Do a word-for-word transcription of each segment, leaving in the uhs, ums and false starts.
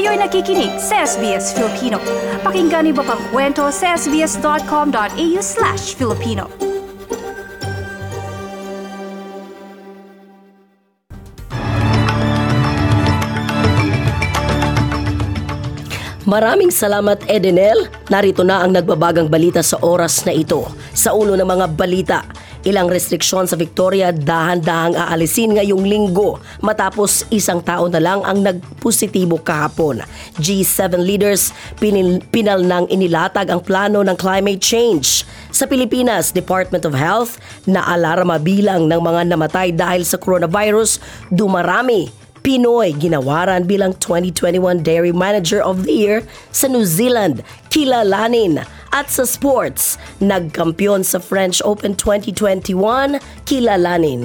Kayo'y nakikinig sa S B S Filipino. Pakinggan niyo pa ang kwento sa sbs.com.au slash Filipino. Maraming salamat, Edenel. Narito na ang nagbabagang balita sa oras na ito. Sa ulo ng mga balita, ilang restriksyon sa Victoria dahan-dahang aalisin ngayong linggo matapos isang tao na lang ang nagpositibo kahapon. G seven leaders pinil, pinal nang inilatag ang plano ng climate change. Sa Pilipinas, Department of Health naalarma bilang ng mga namatay dahil sa coronavirus dumarami. Pinoy ginawaran bilang twenty twenty-one Dairy Manager of the Year sa New Zealand, kilalanin. At sa sports, nagkampiyon sa French Open twenty twenty-one, kilalanin.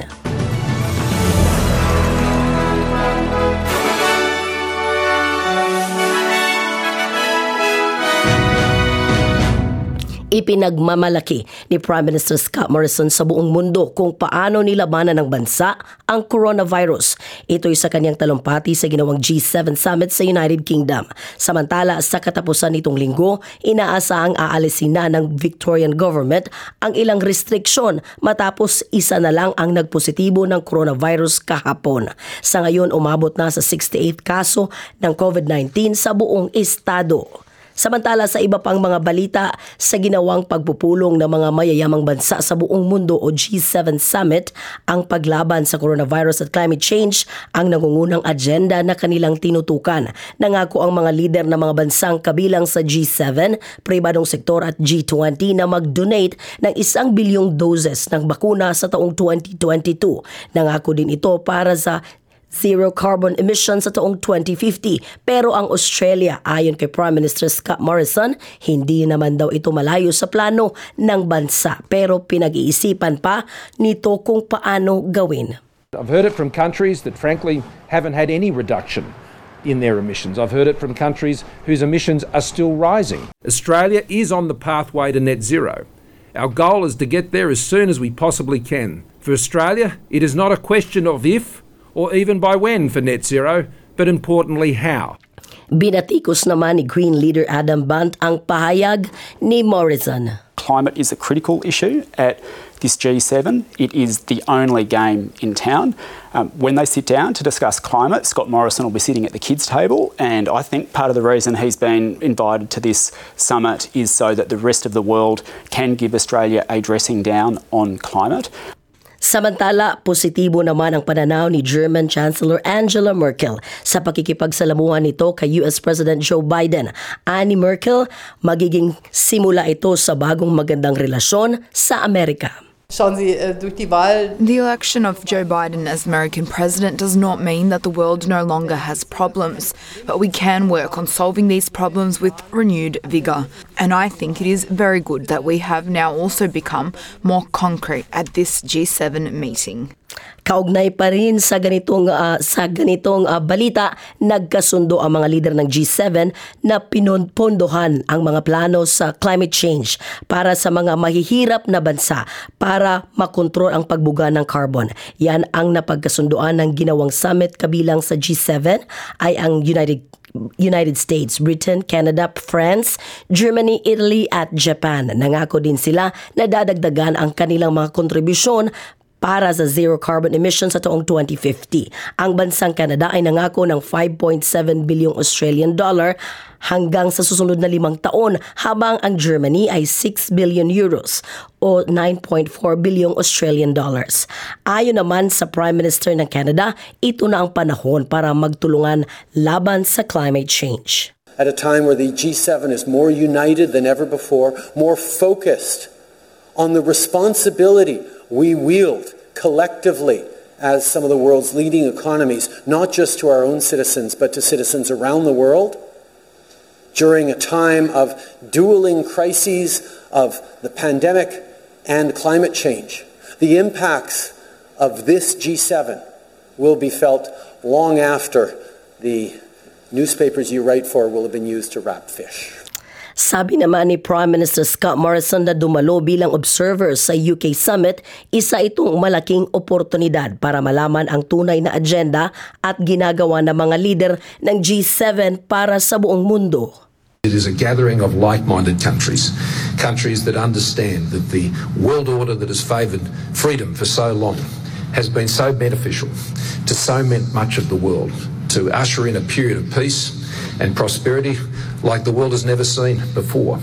Ipinagmamalaki ni Prime Minister Scott Morrison sa buong mundo kung paano nilabanan ng bansa ang coronavirus. Ito'y sa kanyang talumpati sa ginawang G seven Summit sa United Kingdom. Samantala, sa katapusan nitong linggo, inaasahang aalisin na ng Victorian government ang ilang restriksyon matapos isa na lang ang nagpositibo ng coronavirus kahapon. Sa ngayon, umabot na sa sixty-eight kaso ng COVID nineteen sa buong estado. Samantala sa iba pang mga balita, sa ginawang pagpupulong ng mga mayayamang bansa sa buong mundo o G seven Summit, ang paglaban sa coronavirus at climate change ang nangungunang agenda na kanilang tinutukan. Nangako ang mga lider ng mga bansang kabilang sa G seven, pribadong sektor at G twenty na mag-donate ng isang bilyong doses ng bakuna sa taong twenty twenty-two. Nangako din ito para sa zero carbon emissions sa taong twenty fifty. Pero ang Australia, ayon kay Prime Minister Scott Morrison, hindi naman daw ito malayo sa plano ng bansa. Pero pinag-iisipan pa nito kung paano gawin. I've heard it from countries that frankly haven't had any reduction in their emissions. I've heard it from countries whose emissions are still rising. Australia is on the pathway to net zero. Our goal is to get there as soon as we possibly can. For Australia, it is not a question of if or even by when for net zero, but importantly how. Binatikos naman ni Green leader Adam Bant ang pahayag ni Morrison. Climate is a critical issue at this G seven. It is the only game in town. Um, when they sit down to discuss climate, Scott Morrison will be sitting at the kids' table, and I think part of the reason he's been invited to this summit is so that the rest of the world can give Australia a dressing down on climate. Samantala, positibo naman ang pananaw ni German Chancellor Angela Merkel sa pakikipagsalamuhan nito kay U S President Joe Biden. Ani Merkel, magiging simula ito sa bagong magandang relasyon sa Amerika. Schauen Sie, äh, durch die Wahl. The election of Joe Biden as American president does not mean that the world no longer has problems, but we can work on solving these problems with renewed vigour. And I think it is very good that we have now also become more concrete at this G seven meeting. Kaugnay pa rin sa ganitong uh, sa ganitong uh, balita, nagkasundo ang mga lider ng G seven na pinonpondohan ang mga plano sa climate change para sa mga mahihirap na bansa para makontrol ang pagbuga ng carbon. Yan ang napagkasundoan ng ginawang summit kabilang sa G seven ay ang United United States, Britain, Canada, France, Germany, Italy at Japan. Nangako din sila na dadagdagan ang kanilang mga kontribusyon para sa zero carbon emissions sa taong twenty fifty. Ang bansang Canada ay nangako ng five point seven bilyong Australian dollar hanggang sa susunod na limang taon, habang ang Germany ay six billion euros o nine point four bilyong Australian dollars. Ayon naman sa Prime Minister ng Canada, ito na ang panahon para magtulungan laban sa climate change. At a time where the G seven is more united than ever before, more focused on the responsibility we wield collectively as some of the world's leading economies, not just to our own citizens, but to citizens around the world, during a time of dueling crises of the pandemic and climate change. The impacts of this G seven will be felt long after the newspapers you write for will have been used to wrap fish. Sabi naman ni Prime Minister Scott Morrison na dumalo bilang observer sa U K Summit, isa itong malaking oportunidad para malaman ang tunay na agenda at ginagawa ng mga leader ng G seven para sa buong mundo. It is a gathering of like-minded countries, countries that understand that the world order that has favoured freedom for so long has been so beneficial to so much of the world, to usher in a period of peace and prosperity like the world has never seen before.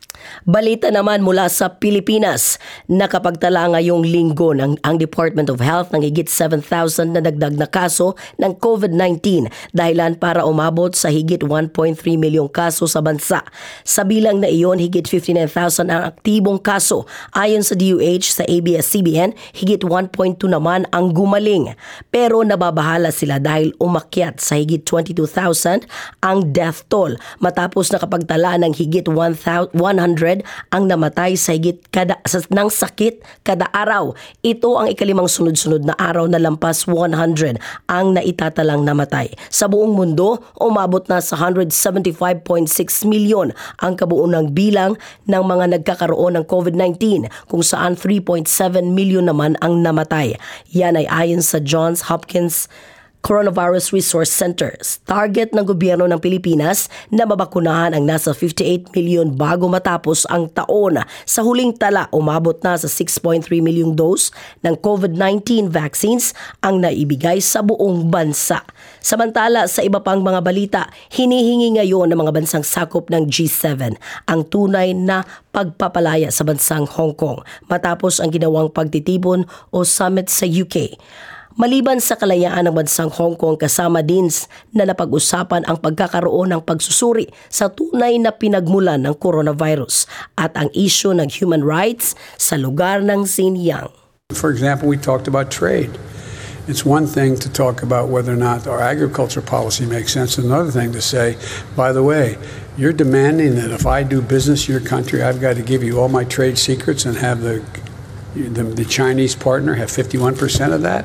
Balita naman mula sa Pilipinas, nakapagtala ngayong linggo ng ang Department of Health ng higit seven thousand na dagdag na kaso ng COVID nineteen, dahilan para umabot sa higit one point three milyong kaso sa bansa. Sa bilang na iyon, higit fifty-nine thousand ang aktibong kaso. Ayon sa D O H sa A B S C B N, higit one point two naman ang gumaling. Pero nababahala sila dahil umakyat sa higit twenty-two thousand ang death toll matapos nakapagtala ng higit one hundred ang namatay sa higit kada, sa, ng sakit kada araw. Ito ang ikalimang sunod-sunod na araw na lampas one hundred ang naitatalang namatay. Sa buong mundo, umabot na sa one hundred seventy-five point six milyon ang kabuunang bilang ng mga nagkakaroon ng COVID nineteen, kung saan three point seven milyon naman ang namatay. Yan ay ayon sa Johns Hopkins Coronavirus Resource Centers. Target ng gobyerno ng Pilipinas na mabakunahan ang nasa fifty-eight milyon bago matapos ang taon. Sa huling tala, umabot na sa six point three milyong dose ng COVID nineteen vaccines ang naibigay sa buong bansa. Samantala, sa iba pang mga balita, hinihingi ngayon ng mga bansang sakop ng G seven ang tunay na pagpapalaya sa bansang Hong Kong matapos ang ginawang pagtitipon o summit sa U K. Maliban sa kalayaan ng bansang Hong Kong, kasama din na napag-usapan ang pagkakaroon ng pagsusuri sa tunay na pinagmulan ng coronavirus at ang issue ng human rights sa lugar ng Xinjiang. For example, we talked about trade. It's one thing to talk about whether or not our agriculture policy makes sense. Another thing to say, by the way, you're demanding that if I do business in your country, I've got to give you all my trade secrets and have the the, the Chinese partner have fifty-one percent of that?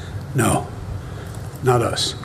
No, not us.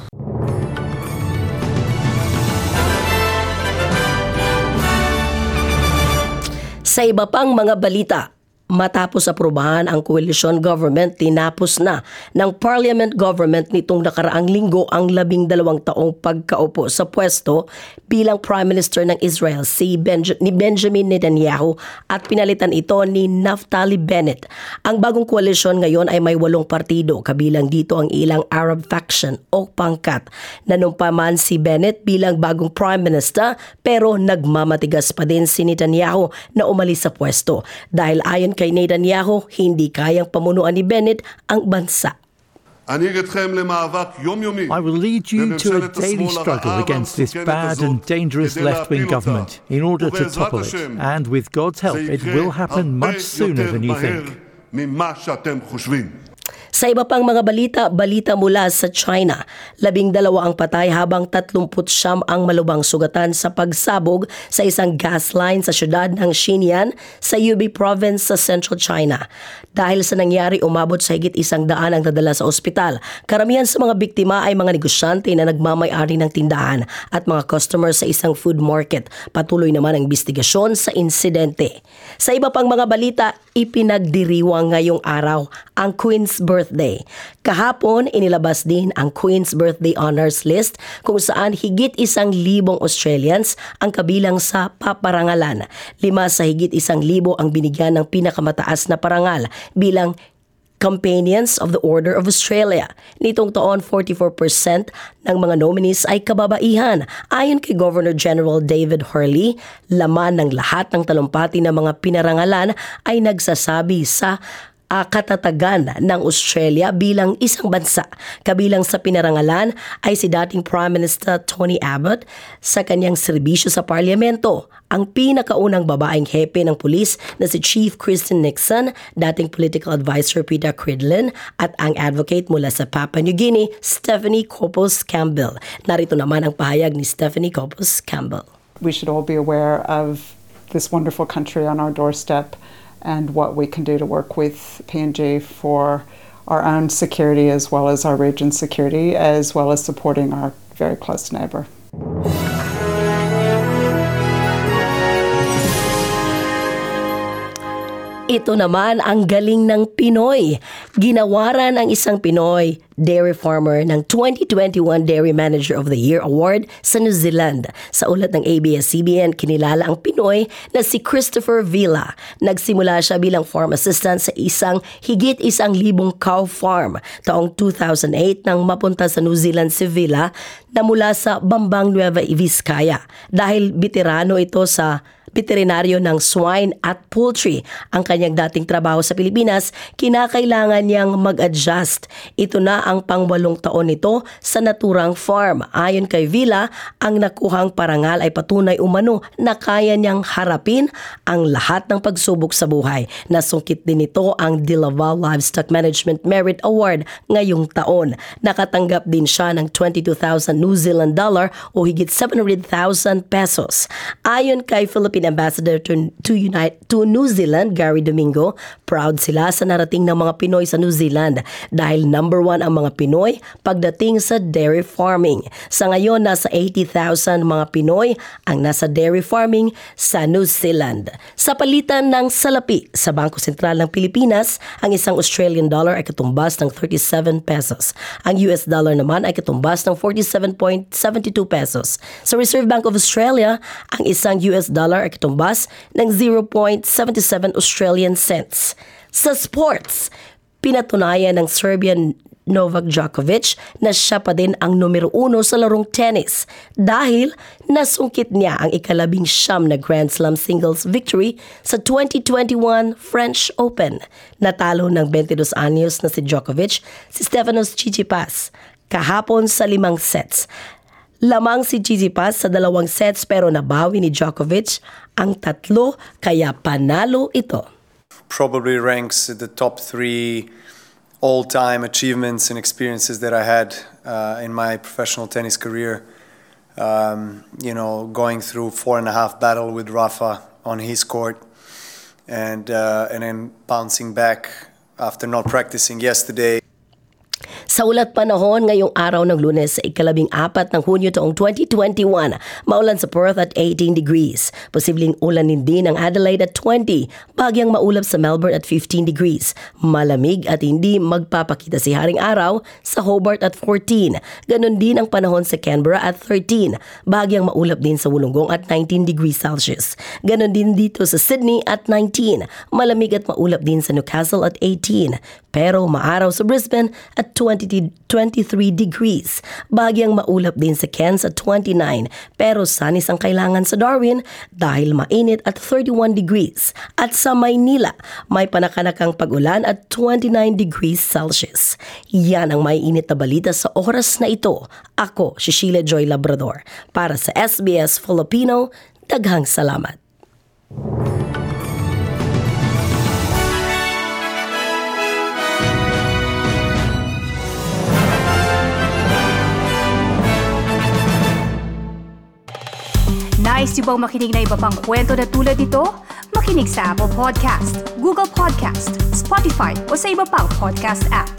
Sa iba pang mga balita, matapos aprubahan ang coalition government, tinapos na ng parliament government nitong nakaraang linggo ang labing dalawang taong pagkaupo sa pwesto bilang Prime Minister ng Israel si Benj- ni Benjamin Netanyahu at pinalitan ito ni Naftali Bennett. Ang bagong koalisyon ngayon ay may walong partido, kabilang dito ang ilang Arab faction o pangkat. Nanumpa man si Bennett bilang bagong Prime Minister, pero nagmamatigas pa din si Netanyahu na umalis sa pwesto dahil ayon kay Netanyahu, hindi kayang pamunuan ni Bennett ang bansa. I will lead you to a daily struggle against this bad and dangerous left-wing government in order to topple it. And with God's help, it will happen much sooner than you think. Sa iba pang mga balita, balita mula sa China. Labing dalawa ang patay habang tatlumput siyam ang malubhang sugatan sa pagsabog sa isang gas line sa syudad ng Xinjiang sa Hubei province sa Central China. Dahil sa nangyari, umabot sa higit isang daan ang nadala sa ospital. Karamihan sa mga biktima ay mga negosyante na nagmamay-ari ng tindahan at mga customers sa isang food market. Patuloy naman ang investigasyon sa insidente. Sa iba pang mga balita, ipinagdiriwang ngayong araw ang Queen's Birthday. Kahapon, inilabas din ang Queen's Birthday Honors List kung saan higit isang libong Australians ang kabilang sa paparangalan. Lima sa higit isang libo ang binigyan ng pinakamataas na parangal bilang Companions of the Order of Australia. Nitong taon, forty-four percent ng mga nominees ay kababaihan. Ayon kay Governor General David Hurley, laman ng lahat ng talumpati ng mga pinarangalan ay nagsasabi sa Uh, katatagan ng Australia bilang isang bansa. Kabilang sa pinarangalan ay si dating Prime Minister Tony Abbott sa kanyang serbisyo sa parlamento, ang pinakaunang babaeng hepe ng pulis na si Chief Kristen Nixon, dating political advisor Peter Cridlin, at ang advocate mula sa Papua New Guinea, Stephanie Copples-Campbell. Narito naman ang pahayag ni Stephanie Copples-Campbell. We should all be aware of this wonderful country on our doorstep and what we can do to work with P N G for our own security as well as our region's security, as well as supporting our very close neighbour. Ito naman ang galing ng Pinoy. Ginawaran ang isang Pinoy dairy farmer ng twenty twenty-one Dairy Manager of the Year Award sa New Zealand. Sa ulat ng A B S C B N, kinilala ang Pinoy na si Christopher Villa. Nagsimula siya bilang farm assistant sa isang higit isang libong cow farm taong two thousand eight nang mapunta sa New Zealand si Villa na mula sa Bambang, Nueva Vizcaya. Dahil veterano ito sa veterinaryo ng swine at poultry. Ang kanyang dating trabaho sa Pilipinas, kinakailangan niyang mag-adjust. Ito na ang pangwalong taon nito sa naturang farm. Ayon kay Villa, ang nakuhang parangal ay patunay umano na kaya niyang harapin ang lahat ng pagsubok sa buhay. Nasungkit din nito ang De Laval Livestock Management Merit Award ngayong taon. Nakatanggap din siya ng twenty-two thousand New Zealand dollar o higit seven hundred thousand pesos. Ayon kay Philippine Ambassador to, to, United, to New Zealand, Gary Domingo, proud sila sa narating ng mga Pinoy sa New Zealand dahil number one ang mga Pinoy pagdating sa dairy farming. Sa ngayon, nasa eighty thousand mga Pinoy ang nasa dairy farming sa New Zealand. Sa palitan ng salapi sa Bangko Sentral ng Pilipinas, ang isang Australian dollar ay katumbas ng thirty-seven pesos. Ang U S dollar naman ay katumbas ng forty-seven point seven two pesos. Sa Reserve Bank of Australia, ang isang U S dollar ay katumbas ng zero point seven seven Australian cents. Sa sports, pinatunayan ng Serbian Novak Djokovic na siya pa din ang numero uno sa larong tennis dahil nasungkit niya ang ikalabing siyam na Grand Slam singles victory sa twenty twenty-one French Open. Natalo ng twenty-two anyos na si Djokovic si Stefanos Tsitsipas kahapon sa limang sets. Lamang si Tsitsipas sa dalawang sets pero nabawi ni Djokovic ang tatlo kaya panalo ito. Probably ranks at the top three all-time achievements and experiences that I had uh, in my professional tennis career. Um, you know, going through four and a half battle with Rafa on his court and, uh, and then bouncing back after not practicing yesterday. Sa ulat panahon ngayong araw ng Lunes sa ikalabing apat ng Hunyo taong twenty twenty-one, maulan sa Perth at eighteen degrees. Posibleng ulanin din ang Adelaide at twenty, bagyang maulap sa Melbourne at fifteen degrees. Malamig at hindi magpapakita si Haring Araw sa Hobart at fourteen. Ganon din ang panahon sa Canberra at thirteen, bagyang maulap din sa Wollongong at nineteen degrees Celsius. Ganon din dito sa Sydney at nineteen, malamig at maulap din sa Newcastle at eighteen. Pero maaraw sa Brisbane at twenty-three degrees. Bagyang maulap din sa Cairns at twenty-nine. Pero sanis ang kailangan sa Darwin dahil mainit at thirty-one degrees. At sa Maynila, may panakanakang pag-ulan at twenty-nine degrees Celsius. Yan ang may init na balita sa oras na ito. Ako, si Sheila Joy Labrador. Para sa S B S Filipino, daghang salamat. Nice yung bang makinig na iba pang kwento na tulad ito? Makinig sa Apple Podcast, Google Podcast, Spotify o sa iba pang podcast app.